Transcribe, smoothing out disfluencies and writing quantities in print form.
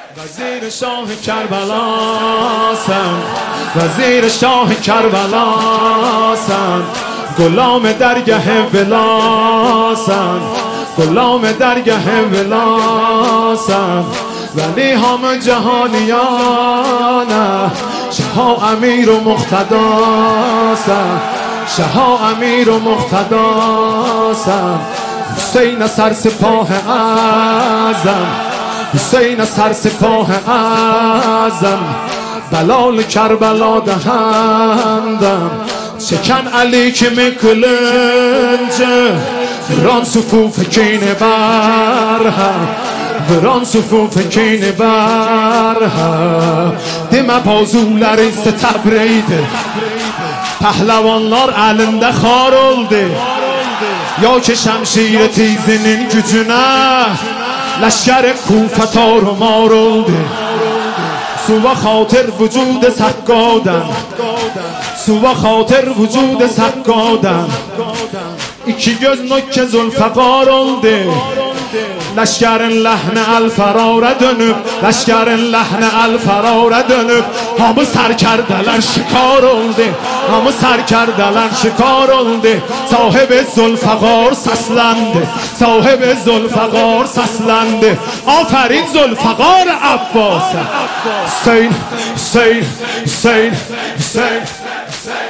وزیر شاه کربلاسم، وزیر شاه کربلاسم، غلام درگه ولاسم، غلام درگه ولاسم، ولی همه جهانیانه شاه امیر و مقتداسم، شاه امیر و مقتداسم. حسین سرسپاه اعظم، حسین سرسپاه اعظم، بلال کربلا دهندم، شکن علی که میکلنجه بران صفوف کین برهم، بران صفوف کین برهم. دم بازuları تبریده pəhləvanlar əlində xar oldu, ya ki şəmşir tizinin gücünə لشکر کوفه تارمار oldu. سوى خاطر وجود سقادم، سوى خاطر وجود سقادم، iki göz nökke zulfaqar oldu. Leşkerin lehne el ferara dönüp, leşkerin lehne el ferara dönüp, hamı serkerdeler şikar oldu, hamı serkerdeler şikar oldu. Sahibi zulfaqar seslendi, sahibi zulfaqar seslendi. Aferin Zulfaqar Abbas'a. Hüseyin, Hüseyin, Hüseyin, Hüseyin, Hüseyin.